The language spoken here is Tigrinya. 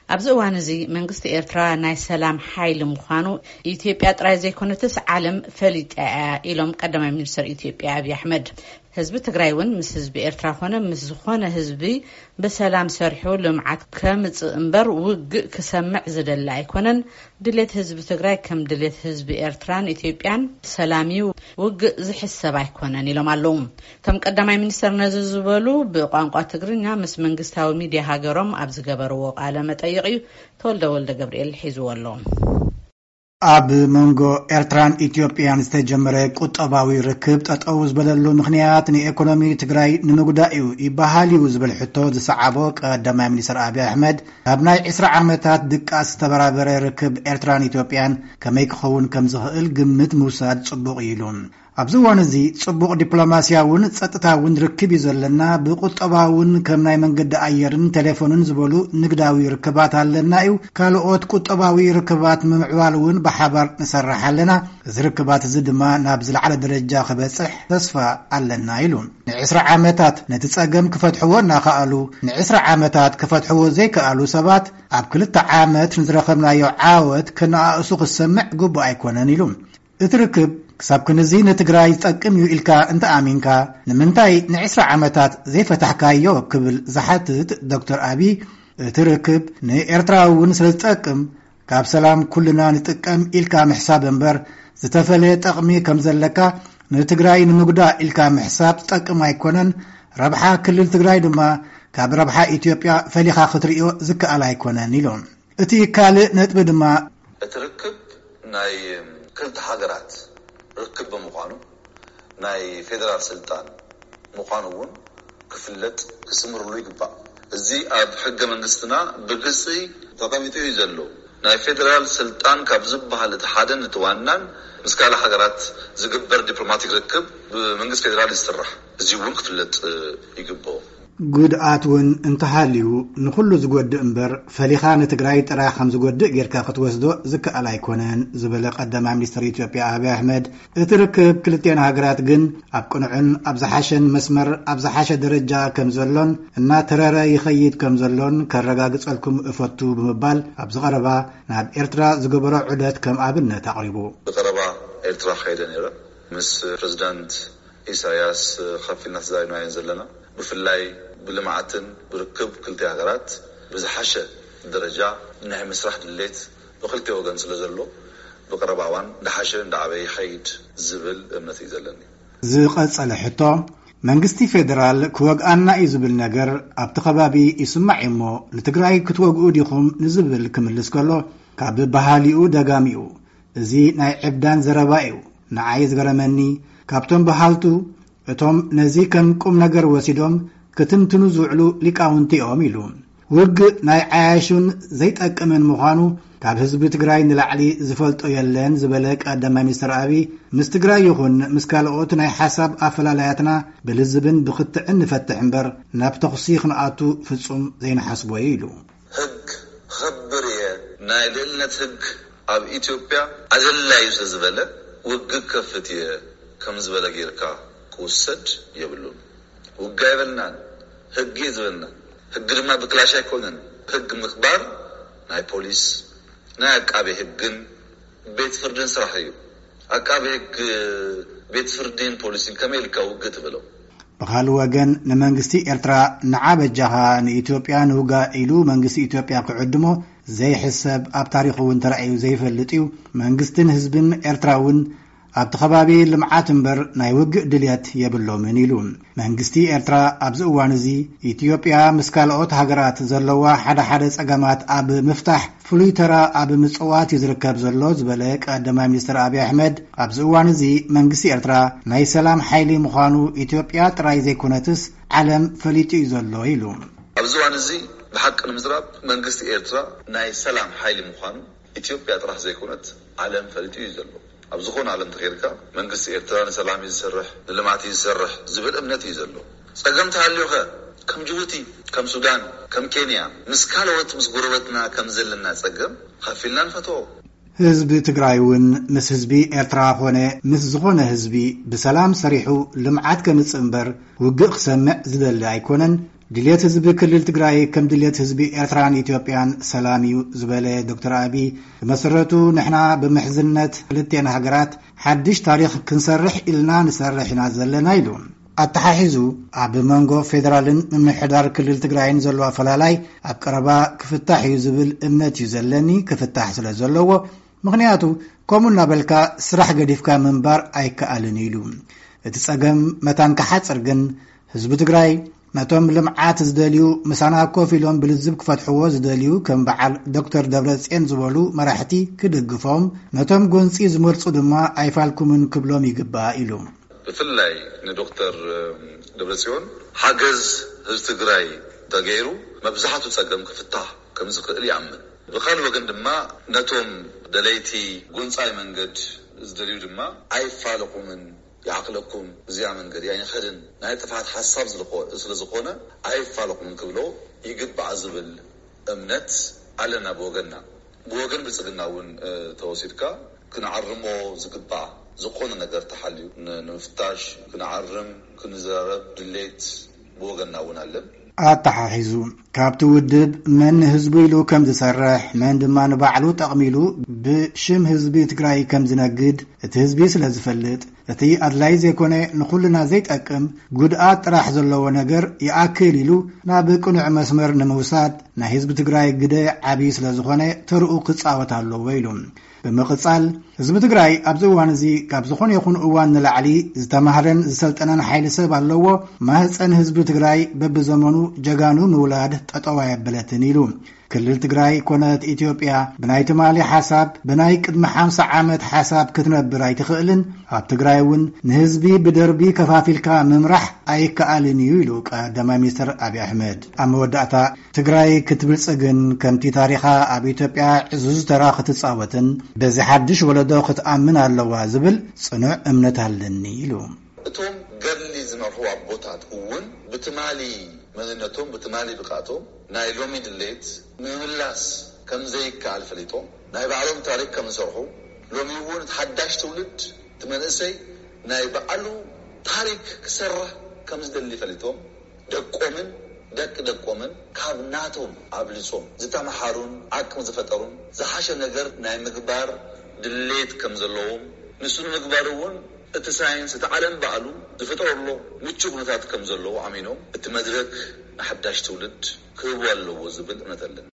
أبزوان زي منقست إيرترا ناي سلام حيل مخانو إثيوبيا ترازي كونتس عالم فليت إلهم قدم منستر إثيوبيا أبي أحمد حزب تግራይውን ምስ ህዝቢ ኤርትራ ኾነ ምስ ዝኾነ ህዝቢ በሰላም ሰርሑ ልምዓት ከምጽ እንበር ውግእ ክሰምዕ ዝደላ ኣይኮነን ድሌት ህዝቢ ትግራይ ከም ድሌት ህዝቢ ኤርትራን ኢትዮጵያን ሰላሚው ውግእ ዝሕሰብ ኣይኮነን ኢሎም ኣለዉ ተም ቀዳማይ ሚኒስተር ነዚ ዝበሉ ብቋንቋ ትግርኛ ምስ መንግስታዊ ሚድያ ሃገሮም ኣብ ዝገበርዎ ቃለ መጠይቅ እዩ ተወልደ ገብርኤል ሒዝዎ ኣሎ ኣብ መንጎ ኤርትራን ኢትዮጵያን ዝተጀመረ ቁጠባዊ ርክብ ጠጠው ዝበለሉ ምኽንያት ንኢኮኖሚ ትግራይ ንምጉዳኡ ይበሃልዩ ዝብል ሕቶ ዝሰዓቦ ቀዳማይ ሚኒስትር አብይ አሕመድ ኣብ ናይ 20 ዓመታት ድቃስ ዝተበራበረ ርክብ ኤርትራን ኢትዮጵያን ከመይ ክኸውን ከም ዝኽእል ግምት ምውሳድ ጽቡቕ ኢሉ ኣብዚ እዋን እዚ ጽቡቕ ዲፕሎማስያውን ጸጥታውን ርክብ ይዘለና ብቁጠባውን ከም ናይ መንገዲ ኣየርን ቴሌፎንን ዝበሉ ንግዳዊ ርክባት ኣለና እዩ ካልኦት ቁጠባዊ ርክባት ምምዕባልን ብሓባር ንሰርሕ ኣለና እዚ ርክባት እዚ ድማ ናብ ዝለዓለ ደረጃ ክበጽሕ ተስፋ ኣለና ኢሉ ን20 ዓመታት ነቲ ጸገም ክፈትሕዎ እናኸኣሉ ን20 ዓመታት ክፈትሕዎ ዘይከኣሉ ሰባት ኣብ 2 ዓመት ንዝረኸብናዮ ዓወት ከነኣእሱ ክሰምዕ ግቡእ ኣይኮነን ኢሉ እቲ ርክብ ክሳብ ክንዚ ንትግራይ ዝጠቅም እዩ ኢልካ እንተ ኣሚንካ ንምንታይ ን20 ዓመታት ዘይፈታሕካዮ ክብል ዝሓትት ዶክተር አብይ እቲ ርክብ ንኤርትራውን ስለዝጠቅም ካብ ሰላም ኩልና ንጥቀም ኢልካ ምሕሳብ እምበር ዝተፈለየ ጠቕሚ ከም ዘለካ ንትግራይ ንምጉዳእ ኢልካ ምሕሳብ ዝጠቅም ኣይኮነን ረብሓ ክልል ትግራይ ድማ ካብ ረብሓ ኢትዮጵያ ፈሊኻ ክትሪኦ ዝከኣል ኣይኮነን ኢሎም እቲ ካልእ ነጥቢ ድማ እቲ ርክብ ናይ ክልተ ሃገራት ርክብ በመቋኑ ናይ ፌደራል ስልጣን መቋኑውን ክፍለጥ ክስምርሉ ይግባእ እዚ ኣብ ሕገ መንግስትና ብግልፂ ተቀሚጡ እዩ ዘሎ ናይ ፌደራል ስልጣን ካብ ዝበሃል እቲ ሓደን እቲ ዋናን ምስ ካልእ ሃገራት ዝግበር ዲፕሎማቲክ ርክብ ብመንግስት ፌደራል ይስራሕ እዚ እውን ክፍለጥ ይግባእ ጉድኣትውን እንተሃልዩ ንኹሉ ዝጎድእ እምበር ፈሊኻ ንትግራይ ጥራይ ከም ዝጎድእ ጌርካ ክትወስዶ ዝከኣል ኣይኮነን ዝበለ ቀዳማይ ሚኒስትር ኢትዮጵያ አብይ አሕመድ እቲ ርክብ ክልቴን ሃገራት ግን ኣብ ቅንዕን ኣብ ዝሓሸን መስመር ኣብ ዝሓሸ ደረጃ ከም ዘሎን እናተረረ ይኸይድ ከም ዘሎን ከረጋግጸልኩም እፈቱ ብምባል ኣብ ዝቐረባ ናብ ኤርትራ ዝገበሮ ዑደት ከም ኣብነት ኣቕሪቡ ዝቐረባ ኤርትራ ኸይደ ነይረ ምስ ፕሬዝዳንት ኢሳያስ ከፊልና ተዛሪብና ዘለና ብፍላይ ብልምዓትን ብርክብ ክልተ ሃገራት ብዝሓሸ ደረጃ ናይ መስራሕ ድሌት ብክልተ ወገን ስለ ዘሎ ብቀረባዋን ዳሓሸ እንዳዓበይ ኸይድ ዝብል እምነት እዩ ዘለኒ ዝቐጸለ ሕቶ መንግስቲ ፌደራል ክወግኣና እዩ ዝብል ነገር ኣብቲ ከባቢ ይስማዕ እሞ ንትግራይ ክትወግኡ ዲኹም ንዝብል ክምልስ ከሎ ካብ ባህሊኡ ደጋሚኡ እዚ ናይ ዕብዳን ዘረባ እዩ ንዓይ ዝገረመኒ ካብቶም በሃልቱ እቶም ነዚ ከም ቁም ነገር ወሲዶም ክትምትኑ ዝውዕሉ ሊቃውንቲ እዮም ኢሉ ውግእ ናይ ዓያሹን ዘይጠቅምን ምዃኑ ካብ ህዝቢ ትግራይ ንላዕሊ ዝፈልጦ የለን ዝበለ ቀዳማይ ሚኒስትር አብይ ምስ ትግራይ ይኹን ምስ ካልኦት ናይ ሓሳብ ኣፈላላያትና ብልዝብን ብክትዕን ንፈትሕ እምበር ናብ ተኽሲ ክንኣቱ ፍጹም ዘይነሓስቦ ኢሉ ህግ ክኽበር እየ ናይ ልዕልነት ህግ ኣብ ኢትዮጵያ ኣዘላይ ስለዝበለ ውግእ ከፍት እየ ከም ዝበለ ጌርካ ክውሰድ የብሉን ውጋ ይበልናን ህግ ይዝበልና ህግ ድማ ብክላሽ ኣይኮነን ህግ ምክባር ናይ ፖሊስ ናይ አቃቤ ህግን ቤት ፍርድን ስራሕ እዩ አቃቤ ህግ ቤት ፍርድን ፖሊስን ከመይ ኢልካ ውግእ ትብለው በኻል ወገን ንመንግስቲ ኤርትራ ንዓበጃኻ ንኢትዮጵያ ንውጋ ኢሉ መንግስቲ ኢትዮጵያ ክዕድሞ ዘይሕሰብ ኣብ ታሪኹ እውን ተረኣዩ ዘይፈልጥ እዩ መንግስትን ህዝብን ኤርትራውን ኣብ ተኸባቢ ልምዓት እምበር ናይ ውግእ ድልየት የብሎምን ኢሉ መንግስቲ ኤርትራ ኣብዚ እዋን እዚ ኢትዮጵያ ምስ ካልኦት ሃገራት ዘለዋ ሓደ ጸገማት ኣብ ምፍታሕ ፍሉይ ተራ ኣብ ምጽዋት ይዝርከብ ዘሎ ዝበለ ቀዳማይ ሚኒስትር አብይ አሕመድ ኣብዚ እዋን እዚ መንግስቲ ኤርትራ ናይ ሰላም ሓይሊ ምዃኑ ኢትዮጵያ ጥራይ ዘይኮነትስ ዓለም ፈሊጡ እዩ ዘሎ ኢሉ ኣብዚ እዋን እዚ ብሓቂ ንምዝራብ መንግስቲ ኤርትራ ናይ ሰላም ሓይሊ ምዃኑ ኢትዮጵያ ጥራሕ ዘይኮነት ዓለም ፈሊጡ እዩ ዘሎ ኣብ ዝኾነ ዓለም ተኸይድካ መንግስቲ ኤርትራ ንሰላም ይሰርሕ ንልምዓት ይሰርሕ ዝብል እምነት እዩ ዘሎ ጸገም ተሃልዩኸ ከም ጅቡቲ ከም ሱዳን ከም ኬንያ ምስ ካልኦት ምስ ጎረቤትና ከም ዘለና ጸገም ከፊልና ንፈትዎ ህዝቢ ትግራይውን ምስ ህዝቢ ኤርትራ ኾነ ምስ ዝኾነ ህዝቢ ብሰላም ሰሪሑ ልምዓት ከምጽእ እምበር ውግእ ክሰምዕ ዝደሊ ኣይኮነን ድልየት ህዝቢ ክልል ትግራይ ከም ድልየት ህዝቢ ኤርትራን ኢትዮጵያን ሰላም እዩ ዝበለ ዶክተር አብይ በመሰረቱ ንሕና ብምሕዝነት ክልቴና ሃገራት ሓድሽ ታሪኽ ክንሰርሕ ኢልና ንሰርሕ ኢና ዘለና ኢሉ ኣተሓሒዙ ኣብ መንጎ ፌደራልን ምምሕዳር ክልል ትግራይን ዘሎ ኣፈላላይ ኣብ ቀረባ ክፍታሕ እዩ ዝብል እምነት እዩ ዘለኒ ክፍታሕ ስለ ዘለዎ ምክንያቱ ከምኡ እናበልካ ስራሕ ገዲፍካ ምንባር ኣይከኣልን ኢሉ እቲ ጸገም መታን ክሓፅር ግን ህዝቢ ትግራይ ነቶም ልምዓት ዝደልዩ ምሳና ኮፍ ኢሎም ብልዝብ ክፈትሕዎ ዝደልዩ ከም በዓል ዶክተር ደብረጽዮን ዝበሉ መራሕቲ ክድግፎም ነቶም ጎንፂ ዝመርፁ ድማ ኣይፋልኩምን ክብሎም ይግባእ ኢሉ ብፍላይ ንዶክተር ደብረጽዮን ሓገዝ ህዝቢ ትግራይ ተገይሩ መብዛሕቱ ጸገም ክፍታሕ ከም ዝኽእል ይኣምን ብኻልእ ወገን ድማ ነቶም ደለይቲ ጎንፃይ መንገድ ዝደልዩ ድማ ኣይፋልኩምን يعقلكم زي منقد يعني خدن نهاية تفاعل حساب زلقونا أيفالكم كبلو يقد بعض الأمنات علينا بوغن بسقنا ون توسيدكا كنا عرمو زقد بعض زقونا نقدر تحليو نفتاش كنا عرم كنا زرب دليت بوغننا ون علم ኣተሓሒዙ ካብቲ ውድብ መን ህዝቢ ኢሉ ከም ዝሰርሕ መን ድማ ንባዕሉ ጠቕሚሉ ብሽም ህዝቢ ትግራይ ከም ዝነግድ እቲ ህዝቢ ስለ ዝፈልጥ እቲ ኣድላይ ዘይኮነ ንኹልና ዘይጠቅም ጉድኣት ጥራሕ ዘለዎ ነገር ይኣክል ኢሉ ናብ ቅኑዕ መስመር ንምውሳድ ናይ ህዝቢ ትግራይ ግደ ዓብይ ስለ ዝኾነ ተርኡ ክጻወት ኣለዎ ኢሉ በመቕጻል ህዝቢ ትግራይ ኣብዚ እዋን እዚ ካብ ዝኾነ ይኹን እዋን ንላዕሊ ዝተማሃረን ዝሰልጠነን ሓይሊ ሰብ ኣለዎ ማህፀን ህዝቢ ትግራይ በብዘመኑ ጀጋኑ ምውላድ ጠጠዋ የበለትን ኢሉ ክልል ትግራይ ኮነት ኢትዮጵያ ብናይ ትማሊ ሓሳብ ብናይ ቅድሚ 50 ዓመት ሓሳብ ክትነብር ኣይትኽእልን ኣብ ትግራይ እውን ንህዝቢ ብደርቢ ከፋፊልካ ምምራሕ ኣይከኣልን እዩ ኢሉ ቀዳማይ ሚኒስትር አብይ አሕመድ ኣብ መወዳእታ ትግራይ ክትብልጽግን ከምቲ ታሪኻ ኣብ ኢትዮጵያ ዕዙዝ ተራ ክትጻወትን በዚ ሓድሽ ወለዶ ክትኣምን ኣለዋ ዝብል ጽኑዕ እምነት ኣለኒ ኢሉ እቶም ገድሊ ዝመርሑ ኣቦታት እውን ብትማሊ መንነቶም ብትማሊ ብቃቶም ናይ ሎሚ ድሌት ምምላስ ከም ዘይከኣል ፈሊጦም ናይ ባዕሎም ታሪክ ከም ዝሰርሑ ሎሚ እውን ሓዳሽ ትውልድ ትመንእሰይ ናይ ባዕሉ ታሪክ ክሰርሕ ከም ዝደሊ ፈሊጦም ደቆምን ደቆምን ካብ ናቶም ኣብልጾም ዝተመሓሩን ዓቅም ዝፈጠሩን ዝሓሸ ነገር ናይ ምግባር ድሌት ከም ዘለዎም ንሱ ምግባር እውን እቲ ሳይንስ እቲ ዓለም ባዕሉ ዝፈጠረሉ ምቹእ ኩነታት ከም ዘለዎ ኣሚኖም እቲ መድረክ ሓዳሽ ትውልድ ክህቡ ኣለዎ ዝብል እምነት ኣለኒ